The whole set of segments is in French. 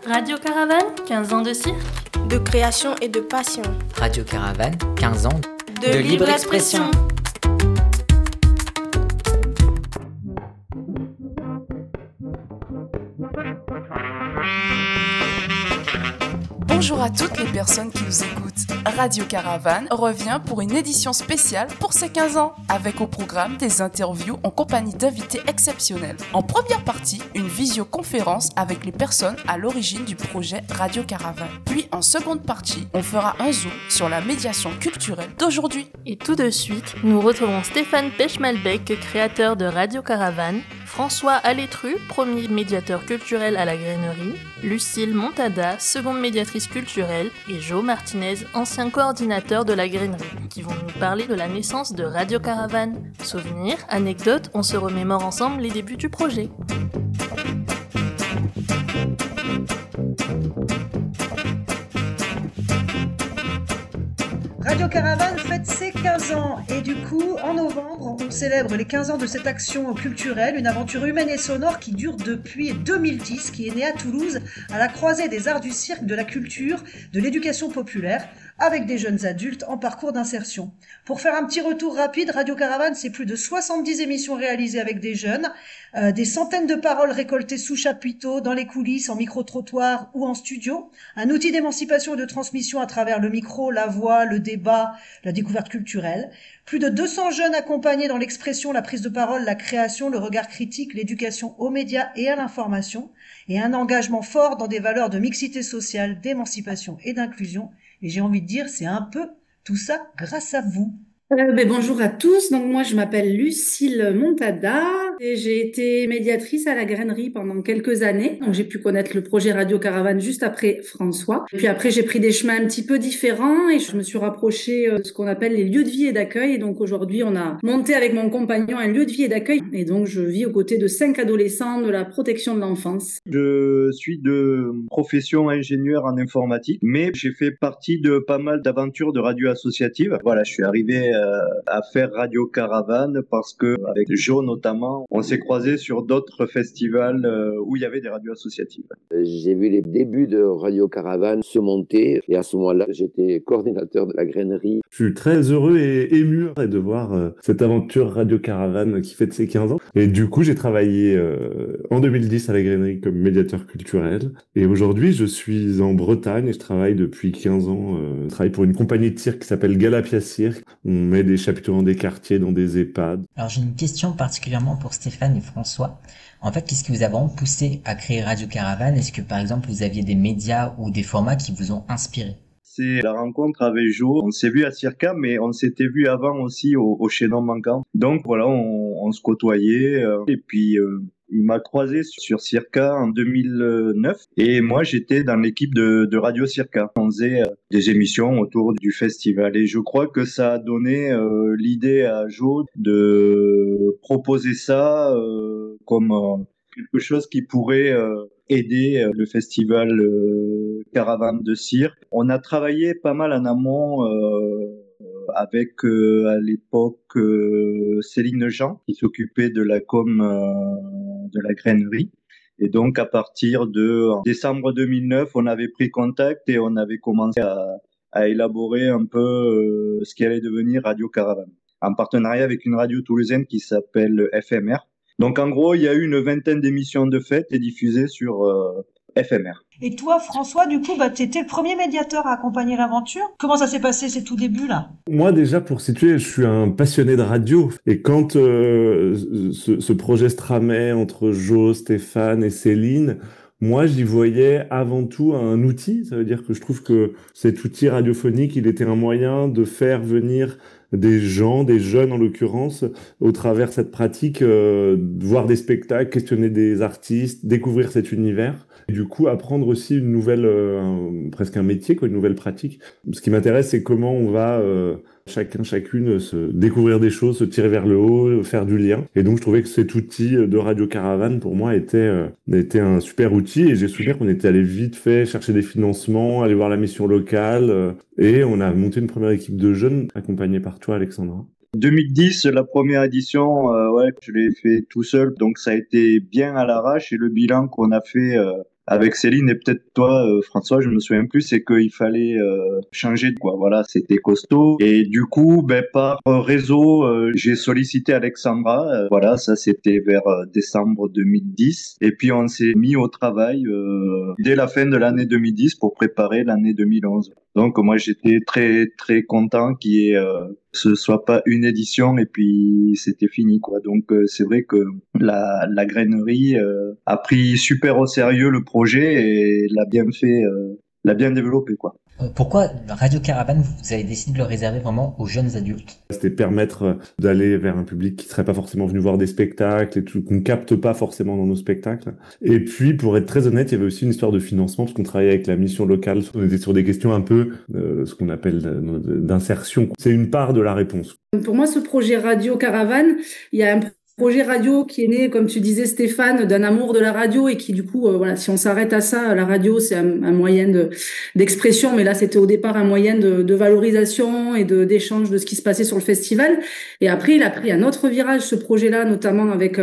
Radio Caravane, 15 ans de cirque, de création et de passion. Radio Caravane, 15 ans de libre expression. Bonjour à toutes les personnes qui nous écoutent. Radio Caravane revient pour une édition spéciale pour ses 15 ans, avec au programme des interviews en compagnie d'invités exceptionnels. En première partie, une visioconférence avec les personnes à l'origine du projet Radio Caravane. Puis en seconde partie, on fera un zoom sur la médiation culturelle d'aujourd'hui. Et tout de suite, nous retrouvons Stéphane Pechmalbeck, créateur de Radio Caravane, François Alétru, premier médiateur culturel à la Grainerie, Lucille Montada, seconde médiatrice culturelle, et Jo Martinez, ancien coordinateur de la Grainerie, qui vont nous parler de la naissance de Radio Caravane. Souvenirs, anecdotes, on se remémore ensemble les débuts du projet. Radio Caravane fête ses 15 ans et du coup, en novembre, on célèbre les 15 ans de cette action culturelle, une aventure humaine et sonore qui dure depuis 2010, qui est née à Toulouse, à la croisée des arts du cirque, de la culture, de l'éducation populaire, avec des jeunes adultes en parcours d'insertion. Pour faire un petit retour rapide, Radio Caravane, c'est plus de 70 émissions réalisées avec des jeunes, des centaines de paroles récoltées sous chapiteaux, dans les coulisses, en micro-trottoir ou en studio, un outil d'émancipation et de transmission à travers le micro, la voix, le débat, la découverte culturelle. Plus de 200 jeunes accompagnés dans l'expression, la prise de parole, la création, le regard critique, l'éducation aux médias et à l'information, et un engagement fort dans des valeurs de mixité sociale, d'émancipation et d'inclusion. Et j'ai envie de dire, c'est un peu tout ça grâce à vous. Bonjour à tous, donc moi je m'appelle Lucille Montada et j'ai été médiatrice à la Grainerie pendant quelques années, donc j'ai pu connaître le projet Radio Caravane juste après François. Et puis après j'ai pris des chemins un petit peu différents et je me suis rapprochée de ce qu'on appelle les lieux de vie et d'accueil, et donc aujourd'hui on a monté avec mon compagnon un lieu de vie et d'accueil, et donc je vis aux côtés de 5 adolescents de la protection de l'enfance. Je suis de profession ingénieur en informatique, mais j'ai fait partie de pas mal d'aventures de radio associatives. Voilà, je suis arrivé à faire Radio Caravane parce que avec Jo notamment, on s'est croisés sur d'autres festivals où il y avait des radios associatives. J'ai vu les débuts de Radio Caravane se monter et à ce moment-là, j'étais coordinateur de la Grainerie. Je suis très heureux et ému de voir cette aventure Radio Caravane qui fête ses 15 ans. Et du coup, j'ai travaillé en 2010 à la Grainerie comme médiateur culturel. Et aujourd'hui, je suis en Bretagne et je travaille depuis 15 ans. Je travaille pour une compagnie de cirque qui s'appelle Galapia Cirque. On met des chapiteaux dans des quartiers, dans des EHPAD. Alors j'ai une question particulièrement pour Stéphane et François. En fait, qu'est-ce qui vous a vraiment poussé à créer Radio Caravane? Est-ce que par exemple vous aviez des médias ou des formats qui vous ont inspiré? C'est la rencontre avec Jo. On s'est vu à Circa, mais on s'était vu avant aussi au Chaînon Manquant. Donc voilà, on se côtoyait. Et puis il m'a croisé sur Circa en 2009. Et moi, j'étais dans l'équipe de Radio Circa. On faisait des émissions autour du festival. Et je crois que ça a donné l'idée à Jo de proposer ça comme quelque chose qui pourrait aider le festival Caravane de Cirque. On a travaillé pas mal en amont avec à l'époque Céline Jean qui s'occupait de la com de la Grainerie. Et donc à partir de décembre 2009, on avait pris contact et on avait commencé à élaborer un peu ce qui allait devenir Radio Caravane, en partenariat avec une radio toulousaine qui s'appelle FMR. Donc en gros, il y a eu une vingtaine d'émissions de fêtes et diffusées sur FMR. Et toi, François, du coup, t'étais le premier médiateur à accompagner l'aventure. Comment ça s'est passé ces tout débuts là? Moi déjà, pour situer, je suis un passionné de radio. Et quand ce projet se tramait entre Jo, Stéphane et Céline, moi, j'y voyais avant tout un outil. Ça veut dire que je trouve que cet outil radiophonique, il était un moyen de faire venir des gens, des jeunes en l'occurrence, au travers de cette pratique, voir des spectacles, questionner des artistes, découvrir cet univers. Et du coup, apprendre aussi une nouvelle, presque un métier, quoi, une nouvelle pratique. Ce qui m'intéresse, c'est comment on va chacune se découvrir des choses, se tirer vers le haut, faire du lien. Et donc, je trouvais que cet outil de Radio Caravane, pour moi, était un super outil. Et j'ai souvenir qu'on était allé vite fait chercher des financements, aller voir la mission locale. Et on a monté une première équipe de jeunes, accompagnée par toi, Alexandra. 2010, la première édition, je l'ai fait tout seul, donc ça a été bien à l'arrache. Et le bilan qu'on a fait avec Céline et peut-être toi, François, je me souviens plus, c'est qu'il fallait changer, quoi. Voilà, c'était costaud. Et du coup, par réseau, j'ai sollicité Alexandra. Voilà, ça c'était vers décembre 2010. Et puis on s'est mis au travail dès la fin de l'année 2010 pour préparer l'année 2011. Donc moi j'étais très très content ce soit pas une édition et puis c'était fini, quoi. Donc c'est vrai que la grainerie a pris super au sérieux le projet et l'a bien développé, quoi. Pourquoi Radio Caravane, vous avez décidé de le réserver vraiment aux jeunes adultes? C'était permettre d'aller vers un public qui serait pas forcément venu voir des spectacles et tout, qu'on capte pas forcément dans nos spectacles. Et puis, pour être très honnête, il y avait aussi une histoire de financement, parce qu'on travaillait avec la mission locale. On était sur des questions un peu, ce qu'on appelle d'insertion. C'est une part de la réponse. Pour moi, ce projet Radio Caravane, il y a un projet radio qui est né, comme tu disais Stéphane, d'un amour de la radio et qui du coup, voilà, si on s'arrête à ça, la radio c'est un moyen d'expression, mais là c'était au départ un moyen de valorisation et d'échange de ce qui se passait sur le festival. Et après, il a pris un autre virage, ce projet-là, notamment avec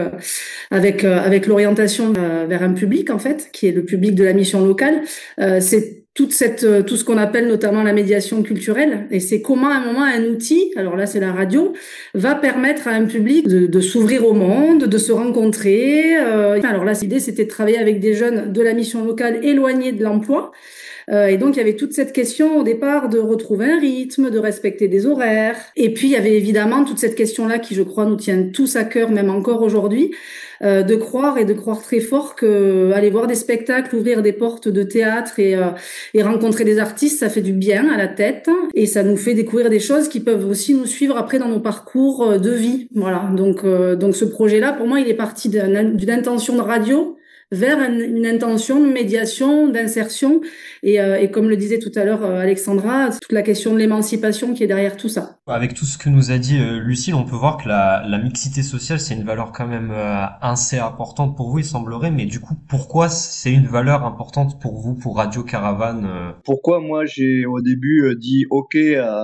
l'orientation vers un public en fait, qui est le public de la mission locale. C'est tout ce qu'on appelle notamment la médiation culturelle, et c'est comment à un moment un outil, alors là c'est la radio, va permettre à un public de s'ouvrir au monde, de se rencontrer. Alors là l'idée c'était de travailler avec des jeunes de la mission locale éloignés de l'emploi. Et donc, il y avait toute cette question au départ de retrouver un rythme, de respecter des horaires. Et puis, il y avait évidemment toute cette question-là qui, je crois, nous tient tous à cœur, même encore aujourd'hui, de croire très fort que aller voir des spectacles, ouvrir des portes de théâtre et rencontrer des artistes, ça fait du bien à la tête et ça nous fait découvrir des choses qui peuvent aussi nous suivre après dans nos parcours de vie. Voilà. Donc ce projet-là, pour moi, il est parti d'une intention de radio vers une intention de médiation, d'insertion. Et comme le disait tout à l'heure Alexandra, toute la question de l'émancipation qui est derrière tout ça. Avec tout ce que nous a dit Lucille, on peut voir que la mixité sociale, c'est une valeur quand même assez importante pour vous, il semblerait. Mais du coup, pourquoi c'est une valeur importante pour vous, pour Radio Caravane Pourquoi moi j'ai au début dit OK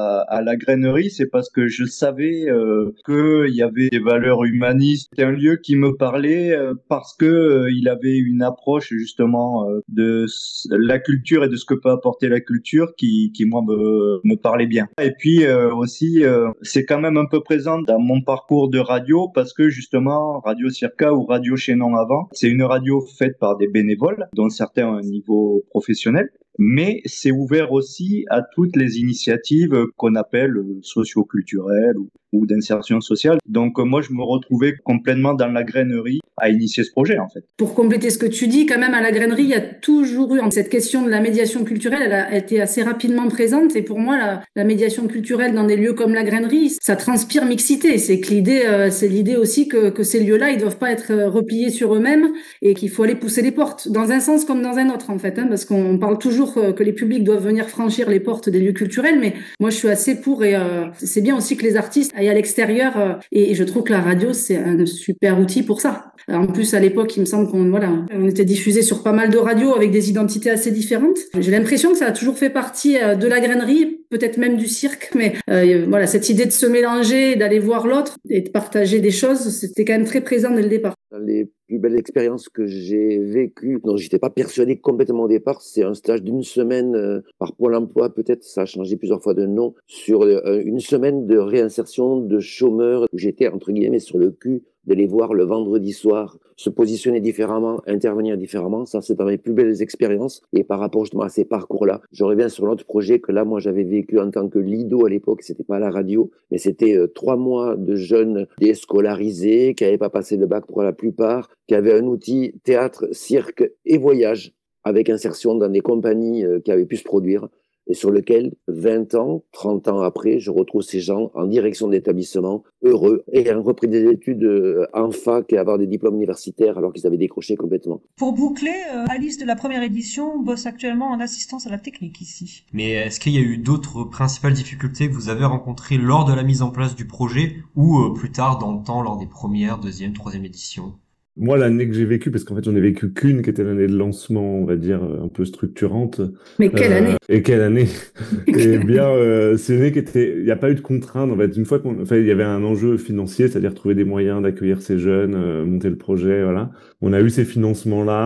à la grainerie, c'est parce que je savais qu'il y avait des valeurs humanistes. C'était un lieu qui me parlait parce que il avait une approche justement de la culture et de ce que peut apporter la culture qui moi me parlait bien. Et puis aussi c'est quand même un peu présent dans mon parcours de radio parce que justement Radio Circa ou Radio Chaînon avant, c'est une radio faite par des bénévoles dont certains ont un niveau professionnel, mais c'est ouvert aussi à toutes les initiatives qu'on appelle socio-culturelles ou d'insertion sociale. Donc moi, je me retrouvais complètement dans la grainerie à initier ce projet, en fait. Pour compléter ce que tu dis, quand même, à la grainerie, il y a toujours eu cette question de la médiation culturelle, elle a été assez rapidement présente. Et pour moi, la médiation culturelle dans des lieux comme la grainerie, ça transpire mixité. C'est l'idée aussi que ces lieux-là, ils doivent pas être repliés sur eux-mêmes et qu'il faut aller pousser les portes, dans un sens comme dans un autre, en fait, parce qu'on parle toujours que les publics doivent venir franchir les portes des lieux culturels, mais moi, je suis assez pour et c'est bien aussi que les artistes aillent à l'extérieur et je trouve que la radio, c'est un super outil pour ça. En plus, à l'époque, il me semble on était diffusé sur pas mal de radios avec des identités assez différentes. J'ai l'impression que ça a toujours fait partie de la grainerie, peut-être même du cirque, mais voilà, cette idée de se mélanger, d'aller voir l'autre et de partager des choses, c'était quand même très présent dès le départ. Les plus belles expériences que j'ai vécues, dont j'étais pas persuadé complètement au départ, c'est un stage d'une semaine par Pôle emploi, peut-être, ça a changé plusieurs fois de nom, sur une semaine de réinsertion de chômeurs où j'étais, entre guillemets, sur le cul de les voir le vendredi soir, se positionner différemment, intervenir différemment. Ça, c'est dans mes plus belles expériences. Et par rapport justement à ces parcours-là, je reviens sur l'autre projet que là, moi, j'avais vécu en tant que lido à l'époque. C'était pas à la radio, mais c'était 3 mois de jeunes déscolarisés qui n'avaient pas passé le bac pour la plupart, qui avaient un outil théâtre, cirque et voyage avec insertion dans des compagnies qui avaient pu se produire. Et sur lequel, 20 ans, 30 ans après, je retrouve ces gens en direction d'établissement, heureux, ayant repris des études en fac et avoir des diplômes universitaires alors qu'ils avaient décroché complètement. Pour boucler, Alice de la première édition bosse actuellement en assistance à la technique ici. Mais est-ce qu'il y a eu d'autres principales difficultés que vous avez rencontrées lors de la mise en place du projet ou plus tard dans le temps, lors des premières, deuxième, troisième éditions ? Moi, l'année que j'ai vécue, parce qu'en fait, j'en ai vécu qu'une, qui était l'année de lancement, on va dire, un peu structurante. Mais quelle année! Et quelle année! Eh bien, c'est une année qui était, il n'y a pas eu de contrainte, en fait. Une fois il y avait un enjeu financier, c'est-à-dire trouver des moyens d'accueillir ces jeunes, monter le projet, voilà. On a eu ces financements-là.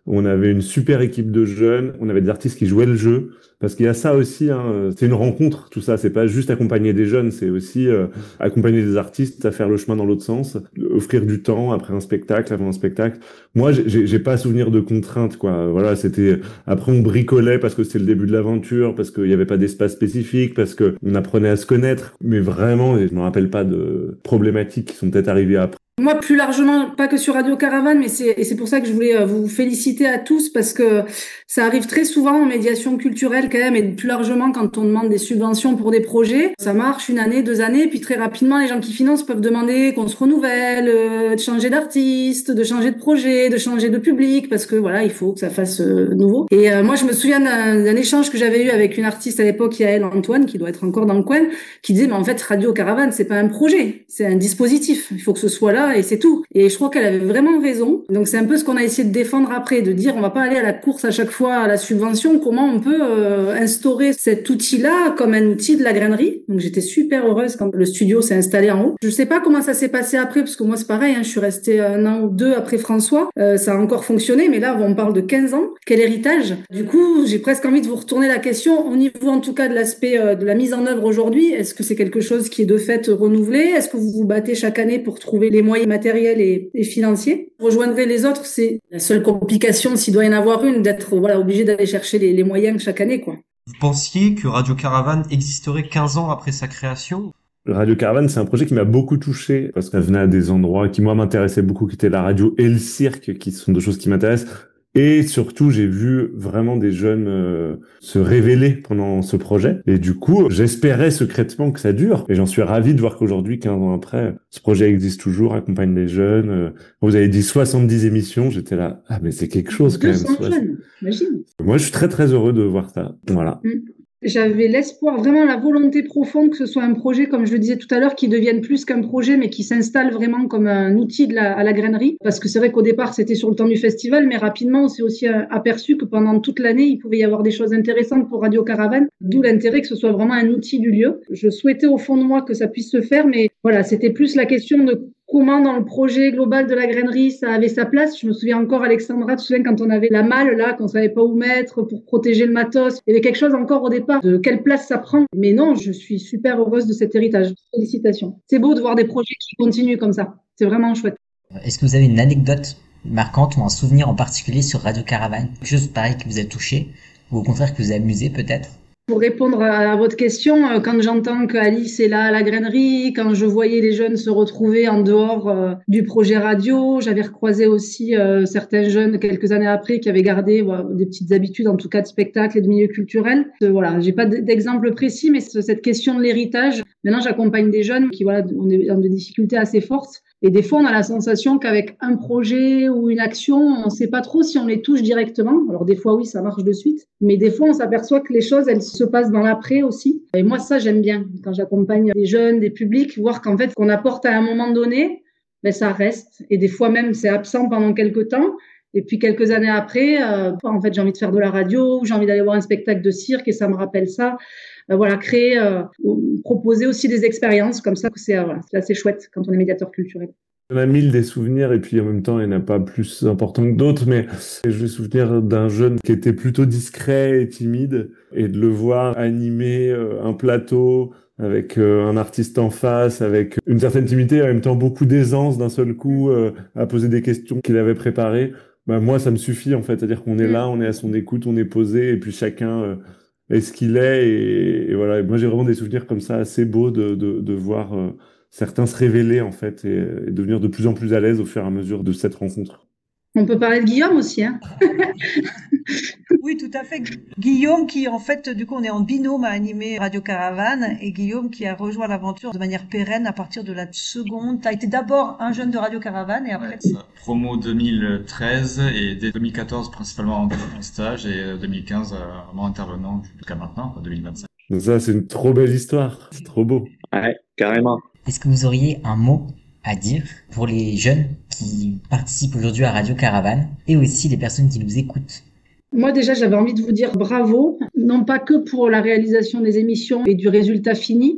On avait une super équipe de jeunes, on avait des artistes qui jouaient le jeu, parce qu'il y a ça aussi, hein, c'est une rencontre, tout ça, c'est pas juste accompagner des jeunes, c'est aussi accompagner des artistes à faire le chemin dans l'autre sens, offrir du temps après un spectacle, avant un spectacle. Moi, j'ai pas souvenir de contraintes, quoi. Voilà, c'était, après on bricolait parce que c'était le début de l'aventure, parce qu'il y avait pas d'espace spécifique, parce que on apprenait à se connaître, mais vraiment, je me rappelle pas de problématiques qui sont peut-être arrivées après. Moi, plus largement, pas que sur Radio Caravane, mais c'est pour ça que je voulais vous féliciter à tous, parce que ça arrive très souvent en médiation culturelle quand même, et plus largement quand on demande des subventions pour des projets. Ça marche 1 année, 2 années, puis très rapidement, les gens qui financent peuvent demander qu'on se renouvelle, de changer d'artiste, de changer de projet, de changer de public, parce que voilà, il faut que ça fasse nouveau. Et moi, je me souviens d'un échange que j'avais eu avec une artiste à l'époque, Yael Antoine, qui doit être encore dans le coin, qui disait, mais en fait, Radio Caravane, c'est pas un projet, c'est un dispositif. Il faut que ce soit là et c'est tout. Et je crois qu'elle avait vraiment raison. Donc c'est un peu ce qu'on a essayé de défendre après, de dire on va pas aller à la course à chaque fois à la subvention, comment on peut instaurer cet outil-là comme un outil de la grainerie. Donc j'étais super heureuse quand le studio s'est installé en haut. Je sais pas comment ça s'est passé après, parce que moi c'est pareil, hein, je suis restée 1 an ou 2 après François. Ça a encore fonctionné, mais là on parle de 15 ans. Quel héritage? Du coup, j'ai presque envie de vous retourner la question au niveau en tout cas de l'aspect de la mise en œuvre aujourd'hui. Est-ce que c'est quelque chose qui est de fait renouvelé? Est-ce que vous vous battez chaque année pour trouver les moyens matériels et financiers? Rejoindrez les autres, c'est la seule complication, s'il doit y en avoir une, d'être obligé d'aller chercher les moyens chaque année, quoi. Vous pensiez que Radio Caravane existerait 15 ans après sa création? Radio Caravane, c'est un projet qui m'a beaucoup touché parce que ça venait à des endroits qui, moi, m'intéressaient beaucoup, qui étaient la radio et le cirque, qui sont 2 choses qui m'intéressent. Et surtout, j'ai vu vraiment des jeunes se révéler pendant ce projet. Et du coup, j'espérais secrètement que ça dure. Et j'en suis ravi de voir qu'aujourd'hui, 15 ans après, ce projet existe toujours, accompagne les jeunes. Vous avez dit 70 émissions, j'étais là, ah mais c'est quelque chose quand même. 200 jeunes, imagine. Moi, je suis très très heureux de voir ça. Voilà. J'avais l'espoir, vraiment la volonté profonde que ce soit un projet, comme je le disais tout à l'heure, qui devienne plus qu'un projet, mais qui s'installe vraiment comme un outil à la grainerie. Parce que c'est vrai qu'au départ, c'était sur le temps du festival, mais rapidement, on s'est aussi aperçu que pendant toute l'année, il pouvait y avoir des choses intéressantes pour Radio Caravane, d'où l'intérêt que ce soit vraiment un outil du lieu. Je souhaitais au fond de moi que ça puisse se faire, mais voilà, c'était plus la question de comment dans le projet global de la grainerie ça avait sa place. Je me souviens encore, Alexandra, tu te souviens quand on avait la malle là, qu'on savait pas où mettre pour protéger le matos. Il y avait quelque chose encore au départ de quelle place ça prend. Mais non, je suis super heureuse de cet héritage. Félicitations. C'est beau de voir des projets qui continuent comme ça. C'est vraiment chouette. Est-ce que vous avez une anecdote marquante ou un souvenir en particulier sur Radio Caravane? Quelque chose pareil qui vous a touché ou au contraire qui vous a amusé peut-être? Pour répondre à votre question, quand j'entends qu'Alice est là à la grainerie, quand je voyais les jeunes se retrouver en dehors du projet radio, j'avais recroisé aussi certains jeunes quelques années après qui avaient gardé des petites habitudes, en tout cas de spectacle et de milieu culturel. Voilà, j'ai pas d'exemple précis, mais cette question de l'héritage, maintenant j'accompagne des jeunes qui ont des difficultés assez fortes. Et des fois, on a la sensation qu'avec un projet ou une action, on ne sait pas trop si on les touche directement. Alors des fois, oui, ça marche de suite. Mais des fois, on s'aperçoit que les choses, elles se passent dans l'après aussi. Et moi, ça, j'aime bien. Quand j'accompagne des jeunes, des publics, voir qu'en fait, ce qu'on apporte à un moment donné, ça reste. Et des fois même, c'est absent pendant quelques temps. Et puis quelques années après, en fait, j'ai envie de faire de la radio, ou j'ai envie d'aller voir un spectacle de cirque et ça me rappelle ça. Créer, proposer aussi des expériences comme ça, c'est assez chouette quand on est médiateur culturel. On a 1000 des souvenirs et puis en même temps, il n'y en a pas plus important que d'autres, mais je me souviens d'un jeune qui était plutôt discret et timide et de le voir animer un plateau avec un artiste en face, avec une certaine timidité et en même temps beaucoup d'aisance d'un seul coup à poser des questions qu'il avait préparées. Moi, ça me suffit en fait, c'est-à-dire qu'on est là, on est à son écoute, on est posé et puis chacun est ce qu'il est et voilà. Et moi, j'ai vraiment des souvenirs comme ça assez beaux de voir certains se révéler en fait et devenir de plus en plus à l'aise au fur et à mesure de cette rencontre. On peut parler de Guillaume aussi, hein. Oui, tout à fait. Guillaume qui, en fait, du coup, on est en binôme à animer Radio Caravane et Guillaume qui a rejoint l'aventure de manière pérenne à partir de la seconde. Tu as été d'abord un jeune de Radio Caravane et après... Promo 2013 et dès 2014 principalement en stage et 2015 vraiment intervenant jusqu'à maintenant, 2025. Donc ça, c'est une trop belle histoire. C'est trop beau. Ouais, carrément. Est-ce que vous auriez un mot à dire pour les jeunes qui participent aujourd'hui à Radio Caravane et aussi les personnes qui nous écoutent? Moi déjà, j'avais envie de vous dire bravo, non pas que pour la réalisation des émissions et du résultat fini,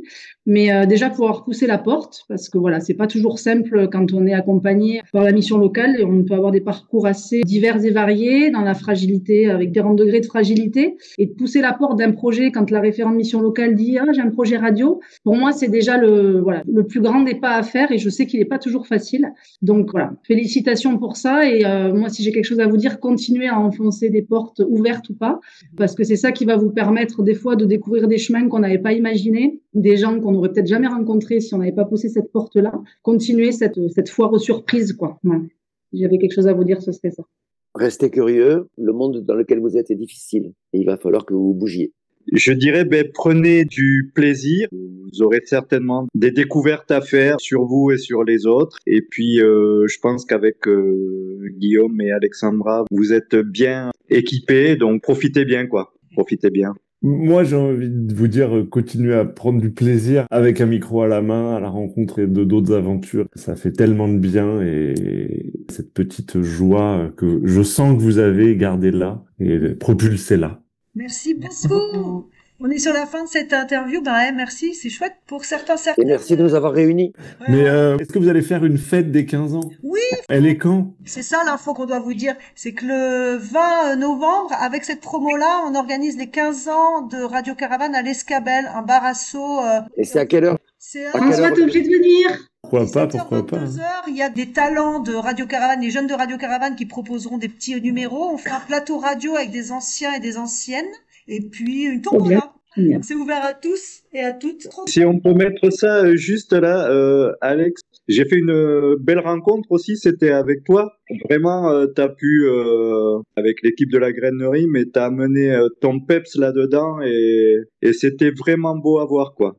Mais déjà pouvoir pousser la porte, parce que voilà, c'est pas toujours simple quand on est accompagné par la mission locale. On peut avoir des parcours assez divers et variés dans la fragilité, avec différents degrés de fragilité. Et de pousser la porte d'un projet quand la référente mission locale dit j'ai un projet radio. Pour moi, c'est déjà le plus grand des pas à faire, et je sais qu'il est pas toujours facile. Donc voilà, félicitations pour ça. Et moi, si j'ai quelque chose à vous dire, continuez à enfoncer des portes ouvertes ou pas, parce que c'est ça qui va vous permettre des fois de découvrir des chemins qu'on n'avait pas imaginés, des gens qu'on n'aurait peut-être jamais rencontrés si on n'avait pas poussé cette porte-là. Continuez cette foire aux surprises, quoi. Ouais. Si j'avais quelque chose à vous dire, ce serait ça. Restez curieux, le monde dans lequel vous êtes est difficile et il va falloir que vous bougiez. Je dirais, prenez du plaisir. Vous aurez certainement des découvertes à faire sur vous et sur les autres. Et puis, je pense qu'avec Guillaume et Alexandra, vous êtes bien équipés, donc profitez bien, quoi. Profitez bien. Moi, j'ai envie de vous dire, continuez à prendre du plaisir avec un micro à la main, à la rencontre de d'autres aventures. Ça fait tellement de bien, et cette petite joie que je sens que vous avez, gardez-la et propulsez-la. Merci beaucoup. On est sur la fin de cette interview. Merci, c'est chouette pour certains. Et merci de nous avoir réunis. Ouais. Mais est-ce que vous allez faire une fête des 15 ans? Oui. Elle est quand? C'est ça l'info qu'on doit vous dire. C'est que le 20 novembre, avec cette promo-là, on organise les 15 ans de Radio Caravane à l'Escabelle, un bar asso. Et c'est à quelle heure? François, t'es obligé de venir. Pourquoi pas, pourquoi pas. 22h, il y a des talents de Radio Caravane, les jeunes de Radio Caravane qui proposeront des petits numéros. On fait un plateau radio avec des anciens et des anciennes. Et puis une tombola. C'est ouvert à tous et à toutes. Si on peut mettre ça juste là, Alex, j'ai fait une belle rencontre aussi, c'était avec toi. Vraiment, t'as pu, avec l'équipe de la grainerie, mais t'as amené ton peps là-dedans, et c'était vraiment beau à voir, quoi.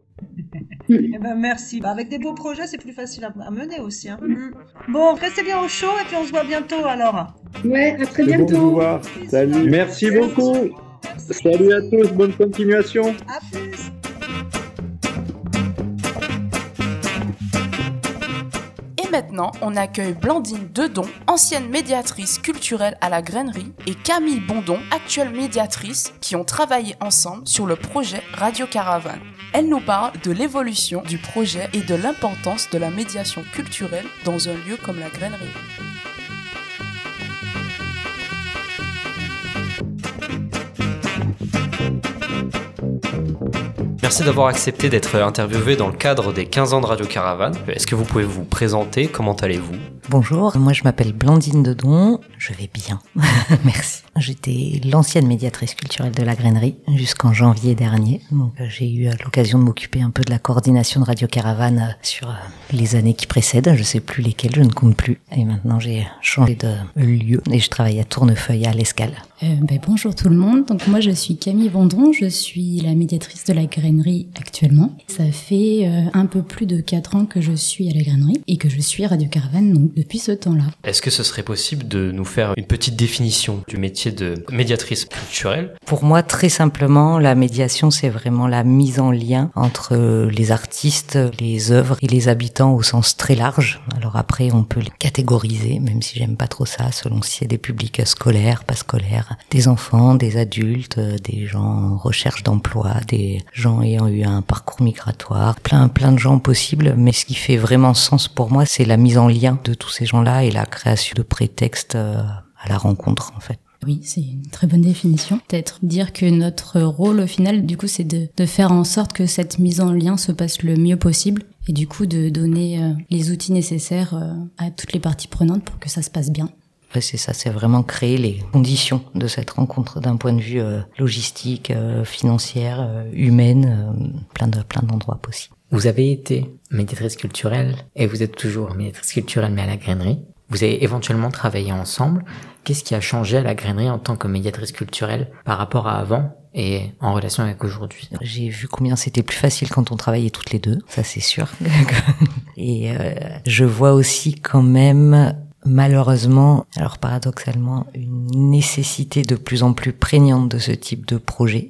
Merci. Avec des beaux projets, c'est plus facile à mener aussi. Hein. Bon, restez bien au chaud, et puis on se voit bientôt alors. Ouais, à très bientôt. Bon de vous voir. Salut. Merci beaucoup. Salut à tous, bonne continuation. À plus. Et maintenant, on accueille Blandine Dedon, ancienne médiatrice culturelle à la grainerie, et Camille Bondon, actuelle médiatrice, qui ont travaillé ensemble sur le projet Radio Caravane. Elle nous parle de l'évolution du projet et de l'importance de la médiation culturelle dans un lieu comme la grainerie. Merci d'avoir accepté d'être interviewé dans le cadre des 15 ans de Radio Caravane. Est-ce que vous pouvez vous présenter? Comment allez-vous? Bonjour, moi je m'appelle Blandine Dedon, je vais bien, merci. J'étais l'ancienne médiatrice culturelle de la grainerie jusqu'en janvier dernier, donc j'ai eu l'occasion de m'occuper un peu de la coordination de Radio Caravane sur les années qui précèdent, je sais plus lesquelles, je ne compte plus, et maintenant j'ai changé de lieu et je travaille à Tournefeuille à l'Escale. Bonjour tout le monde, donc moi je suis Camille Bondon, je suis la médiatrice de la grainerie actuellement. Ça fait un peu plus de 4 ans que je suis à la grainerie et que je suis à Radio Caravane donc depuis ce temps-là. Est-ce que ce serait possible de nous faire une petite définition du métier de médiatrice culturelle? Pour moi, très simplement, la médiation, c'est vraiment la mise en lien entre les artistes, les œuvres et les habitants au sens très large. Alors après, on peut les catégoriser, même si j'aime pas trop ça, selon si c'est des publics scolaires, pas scolaires, des enfants, des adultes, des gens en recherche d'emploi, des gens ayant eu un parcours migratoire, plein de gens possibles. Mais ce qui fait vraiment sens pour moi, c'est la mise en lien de tous ces gens-là et la création de prétextes à la rencontre, en fait. Oui, c'est une très bonne définition. Peut-être dire que notre rôle, au final, du coup, c'est de faire en sorte que cette mise en lien se passe le mieux possible et du coup de donner les outils nécessaires à toutes les parties prenantes pour que ça se passe bien. Ouais, c'est ça, c'est vraiment créer les conditions de cette rencontre d'un point de vue logistique, financière, humaine, plein d'endroits possibles. Vous avez été médiatrice culturelle et vous êtes toujours médiatrice culturelle mais à la grainerie. Vous avez éventuellement travaillé ensemble. Qu'est-ce qui a changé à la grainerie en tant que médiatrice culturelle par rapport à avant et en relation avec aujourd'hui? J'ai vu combien c'était plus facile quand on travaillait toutes les deux, ça c'est sûr. Et je vois aussi quand même, malheureusement, alors paradoxalement, une nécessité de plus en plus prégnante de ce type de projet,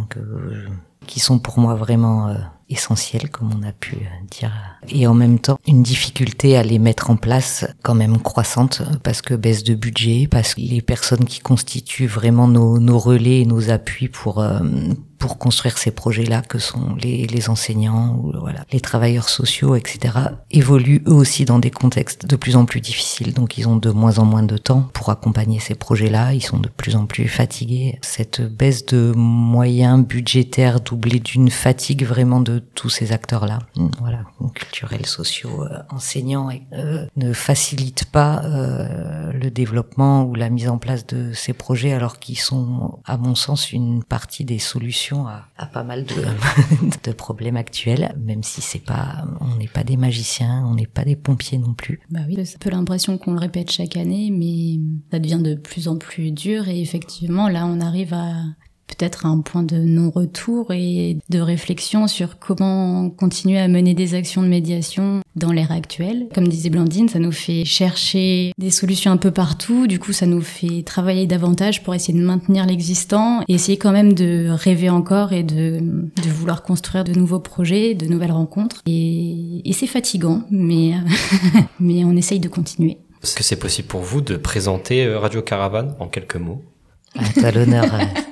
qui sont pour moi vraiment essentiels, comme on a pu dire. Et en même temps, une difficulté à les mettre en place quand même croissante, parce que baisse de budget, parce que les personnes qui constituent vraiment nos relais et nos appuis pour pour construire ces projets-là, que sont les enseignants ou voilà, les travailleurs sociaux, etc., évoluent eux aussi dans des contextes de plus en plus difficiles. Donc ils ont de moins en moins de temps pour accompagner ces projets-là. Ils sont de plus en plus fatigués. Cette baisse de moyens budgétaires doublée d'une fatigue vraiment de tous ces acteurs-là, voilà, culturels, sociaux, enseignants, ne facilite pas le développement ou la mise en place de ces projets, alors qu'ils sont, à mon sens, une partie des solutions à pas mal de problèmes actuels, même si on n'est pas des magiciens, on n'est pas des pompiers non plus. Bah oui, c'est un peu l'impression qu'on le répète chaque année, mais ça devient de plus en plus dur, et effectivement, là, on arrive à peut-être un point de non-retour et de réflexion sur comment continuer à mener des actions de médiation dans l'ère actuelle. Comme disait Blandine, ça nous fait chercher des solutions un peu partout, du coup ça nous fait travailler davantage pour essayer de maintenir l'existant et essayer quand même de rêver encore et de vouloir construire de nouveaux projets, de nouvelles rencontres. Et c'est fatigant, mais, mais on essaye de continuer. Est-ce que c'est possible pour vous de présenter Radio Caravane en quelques mots ? T'as l'honneur.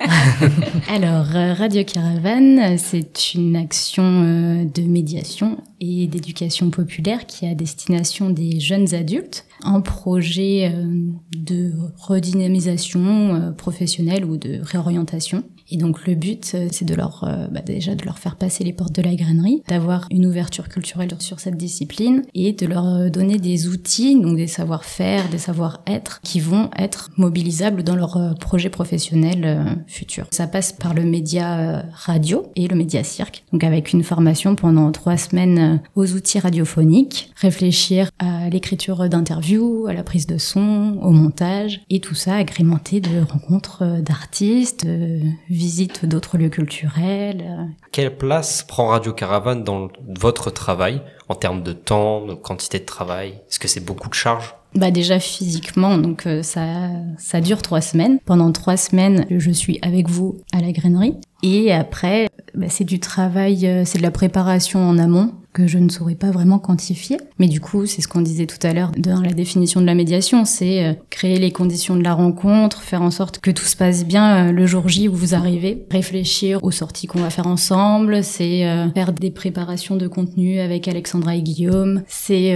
Alors, Radio Caravane, c'est une action de médiation et d'éducation populaire qui est à destination des jeunes adultes, un projet de redynamisation professionnelle ou de réorientation. Et donc le but, c'est de leur déjà de leur faire passer les portes de la grainerie, d'avoir une ouverture culturelle sur cette discipline et de leur donner des outils, donc des savoir-faire, des savoir-être qui vont être mobilisables dans leur projet professionnel futur. Ça passe par le média radio et le média cirque, donc avec une formation pendant 3 semaines aux outils radiophoniques, réfléchir à l'écriture d'interviews, à la prise de son, au montage, et tout ça agrémenté de rencontres d'artistes, visite d'autres lieux culturels. Quelle place prend Radio Caravane dans votre travail en termes de temps, de quantité de travail ? Est-ce que c'est beaucoup de charges ? Déjà physiquement, donc ça dure 3 semaines. Pendant 3 semaines, je suis avec vous à la grainerie. Et après, c'est du travail, c'est de la préparation en amont que je ne saurais pas vraiment quantifier. Mais du coup, c'est ce qu'on disait tout à l'heure dans la définition de la médiation, c'est créer les conditions de la rencontre, faire en sorte que tout se passe bien le jour J où vous arrivez, réfléchir aux sorties qu'on va faire ensemble, c'est faire des préparations de contenu avec Alexandra et Guillaume, c'est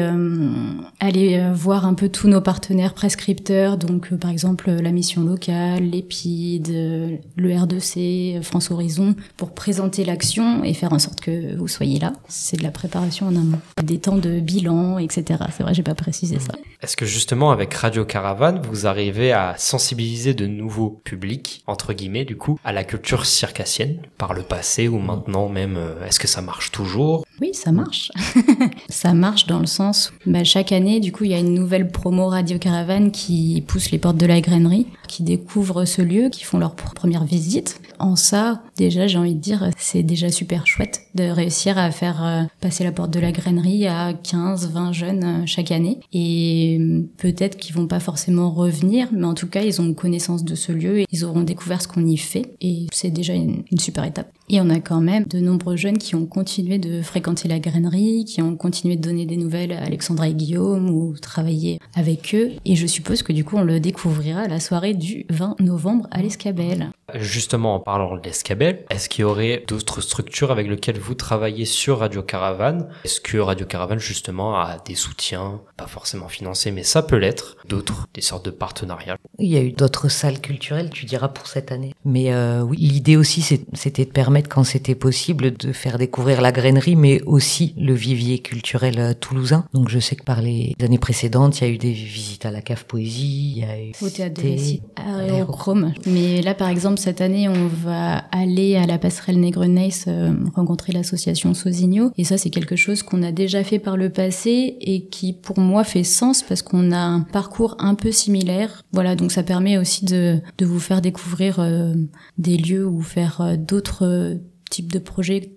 aller voir un peu tous nos partenaires prescripteurs, donc par exemple la mission locale, l'EPID, le R2C, France Horizon, pour présenter l'action et faire en sorte que vous soyez là. C'est de la préparation en amont. Des temps de bilan, etc. C'est vrai, j'ai pas précisé ça. Est-ce que justement avec Radio Caravane, vous arrivez à sensibiliser de nouveaux publics, entre guillemets du coup, à la culture circassienne, par le passé ou maintenant même, est-ce que ça marche toujours ? Oui, ça marche. Ça marche dans le sens où chaque année, du coup, il y a une nouvelle promo Radio Caravane qui pousse les portes de la grainerie, qui découvrent ce lieu, qui font leur première visite. En ça, déjà, j'ai envie de dire, c'est déjà super chouette de réussir à faire passer la porte de la grainerie à 15, 20 jeunes chaque année. Et peut-être qu'ils vont pas forcément revenir, mais en tout cas, ils ont connaissance de ce lieu et ils auront découvert ce qu'on y fait. Et c'est déjà une super étape. Et on a quand même de nombreux jeunes qui ont continué de fréquenter la grainerie, qui ont continué de donner des nouvelles à Alexandra et Guillaume ou travailler avec eux. Et je suppose que du coup, on le découvrira à la soirée du 20 novembre à l'Escabelle. Justement, en parlant de l'Escabelle, est-ce qu'il y aurait d'autres structures avec lesquelles vous travaillez sur Radio Caravane ? Est-ce que Radio Caravane, justement, a des soutiens, pas forcément financés, mais ça peut l'être, d'autres, des sortes de partenariats ? Il y a eu d'autres salles culturelles, tu diras, pour cette année. Mais oui, l'idée aussi, c'était de permettre, quand c'était possible, de faire découvrir la grainerie, mais aussi le vivier culturel toulousain. Donc je sais que par les années précédentes, il y a eu des visites à la cave poésie, il y a eu au théâtre de Récit, à Aérochrome. Mais là, par exemple, cette année, on va aller à la passerelle Nègre-Neisse rencontrer l'association Sosigno. Et ça, c'est quelque chose qu'on a déjà fait par le passé et qui, pour moi, fait sens parce qu'on a un parcours un peu similaire. Voilà, donc ça permet aussi de vous faire découvrir des lieux ou faire d'autres types de projets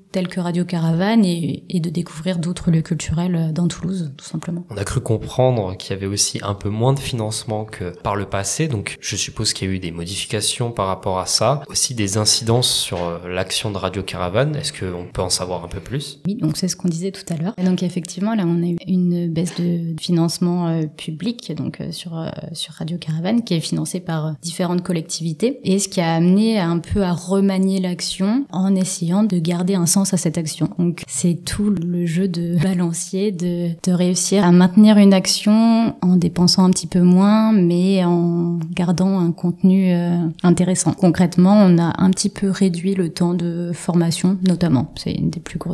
tels que Radio Caravane et de découvrir d'autres lieux culturels dans Toulouse, tout simplement. On a cru comprendre qu'il y avait aussi un peu moins de financement que par le passé, donc je suppose qu'il y a eu des modifications par rapport à ça, aussi des incidences sur l'action de Radio Caravane. Est-ce qu'on peut en savoir un peu plus ? Oui, donc c'est ce qu'on disait tout à l'heure. Et donc effectivement, là, on a eu une baisse de financement public donc sur Radio Caravane qui est financée par différentes collectivités et ce qui a amené un peu à remanier l'action en essayant de garder un sens à cette action. Donc c'est tout le jeu de balancier, de réussir à maintenir une action en dépensant un petit peu moins mais en gardant un contenu intéressant. Concrètement, on a un petit peu réduit le temps de formation notamment. C'est un des plus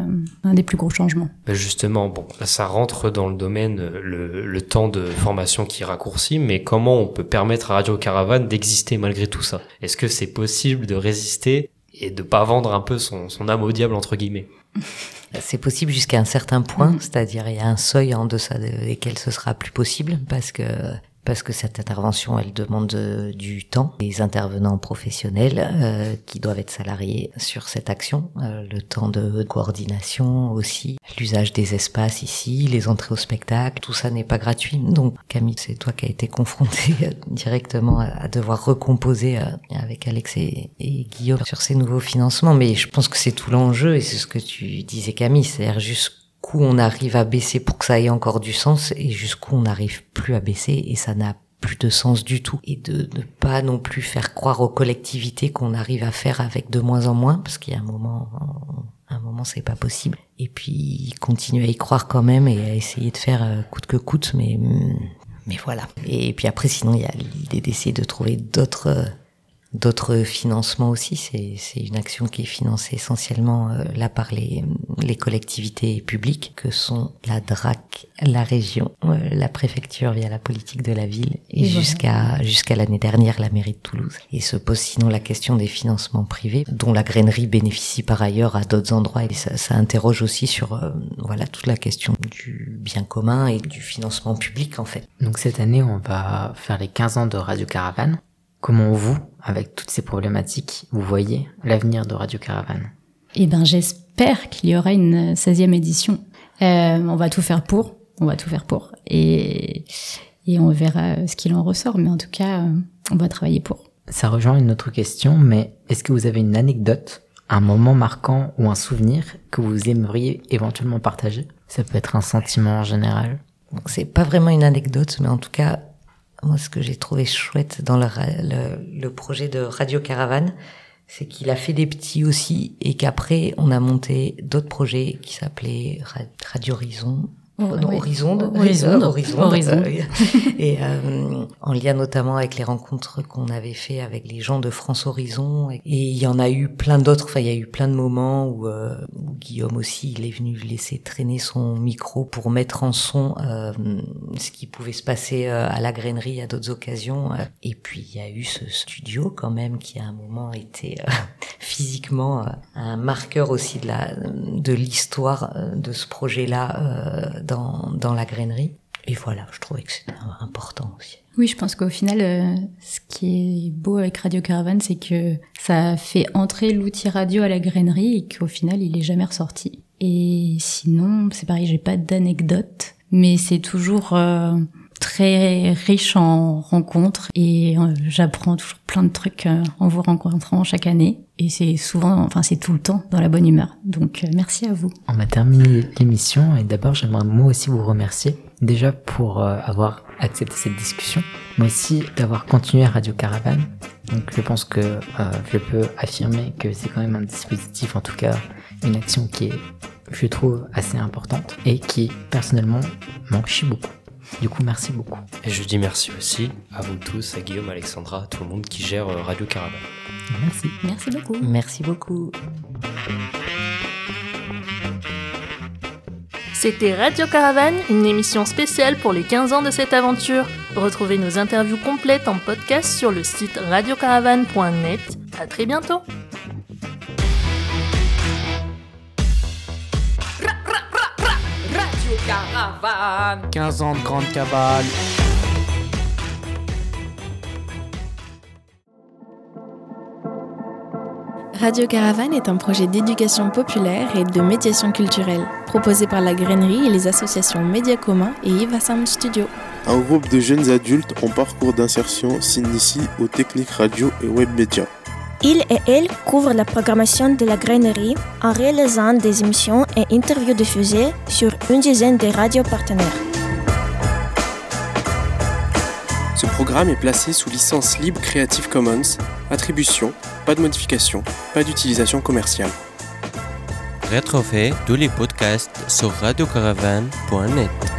gros changements. Justement, bon, là, ça rentre dans le domaine le temps de formation qui est raccourci, mais comment on peut permettre à Radio Caravane d'exister malgré tout ça ? Est-ce que c'est possible de résister et de pas vendre un peu son âme au diable entre guillemets ? C'est possible jusqu'à un certain point, c'est-à-dire il y a un seuil en deçà desquels ce sera plus possible parce que cette intervention, elle demande du temps. Les intervenants professionnels qui doivent être salariés sur cette action, le temps de coordination aussi, l'usage des espaces ici, les entrées au spectacle, tout ça n'est pas gratuit. Donc Camille, c'est toi qui as été confrontée directement à devoir recomposer avec Alex et Guillaume sur ces nouveaux financements. Mais je pense que c'est tout l'enjeu et c'est ce que tu disais Camille, c'est-à-dire jusqu'où on arrive à baisser pour que ça ait encore du sens et jusqu'où on n'arrive plus à baisser et ça n'a plus de sens du tout. Et de ne pas non plus faire croire aux collectivités qu'on arrive à faire avec de moins en moins parce qu'il y a un moment c'est pas possible. Et puis continuer à y croire quand même et à essayer de faire coûte que coûte, mais voilà. Et puis après sinon il y a l'idée d'essayer de trouver d'autres financements aussi, c'est une action qui est financée essentiellement là par les collectivités publiques que sont la DRAC, la région, la préfecture via la politique de la ville et jusqu'à l'année dernière la mairie de Toulouse. Et se pose sinon la question des financements privés dont la grainerie bénéficie par ailleurs à d'autres endroits et ça interroge aussi sur toute la question du bien commun et du financement public en fait. Donc cette année on va faire les 15 ans de Radio Caravane. Comment vous, avec toutes ces problématiques, vous voyez l'avenir de Radio Caravane ? Eh ben, j'espère qu'il y aura une 16e édition. On va tout faire pour. Et on verra ce qu'il en ressort. Mais en tout cas, on va travailler pour. Ça rejoint une autre question, mais est-ce que vous avez une anecdote, un moment marquant ou un souvenir que vous aimeriez éventuellement partager ? Ça peut être un sentiment en général. Donc, c'est pas vraiment une anecdote, mais en tout cas, moi, ce que j'ai trouvé chouette dans le projet de Radio Caravane, c'est qu'il a fait des petits aussi et qu'après, on a monté d'autres projets qui s'appelaient Radio Horizon. Horizon. Et en lien notamment avec les rencontres qu'on avait fait avec les gens de France Horizon. Et il y en a eu plein d'autres. Enfin, il y a eu plein de moments où Guillaume aussi, il est venu laisser traîner son micro pour mettre en son ce qui pouvait se passer à la grainerie à d'autres occasions. Et puis, il y a eu ce studio quand même qui à un moment était physiquement un marqueur aussi de l'histoire de ce projet-là dans la grainerie. Et voilà, je trouvais que c'était important aussi. Oui, je pense qu'au final, ce qui est beau avec Radio Caravane, c'est que ça fait entrer l'outil radio à la grainerie et qu'au final, il est jamais ressorti. Et sinon, c'est pareil, j'ai pas d'anecdote, mais c'est toujours très riche en rencontres et j'apprends toujours plein de trucs en vous rencontrant chaque année. Et c'est souvent, c'est tout le temps dans la bonne humeur. Donc, merci à vous. On va terminer l'émission et d'abord, j'aimerais moi aussi vous remercier. Déjà pour avoir accepté cette discussion, mais aussi d'avoir continué à Radio Caravane. Donc je pense que je peux affirmer que c'est quand même un dispositif, en tout cas une action qui est, je trouve, assez importante et qui, personnellement, m'enrichit beaucoup. Du coup, merci beaucoup. Et je dis merci aussi à vous tous, à Guillaume, Alexandra, à tout le monde qui gère Radio Caravane. Merci. Merci beaucoup. Merci beaucoup. C'était Radio Caravane, une émission spéciale pour les 15 ans de cette aventure. Retrouvez nos interviews complètes en podcast sur le site radiocaravane.net. À très bientôt. Radio Caravane, 15 ans de grande cabane. Radio Caravane est un projet d'éducation populaire et de médiation culturelle, proposé par la Grainerie et les associations Média Commun et Eva Sound Studio. Un groupe de jeunes adultes en parcours d'insertion s'initie aux techniques radio et web médias. Ils et elles couvrent la programmation de la Grainerie en réalisant des émissions et interviews diffusées sur une dizaine de radios partenaires. Ce programme est placé sous licence libre Creative Commons. Attribution, pas de modification, pas d'utilisation commerciale. Retrouvez tous les podcasts sur radiocaravane.net.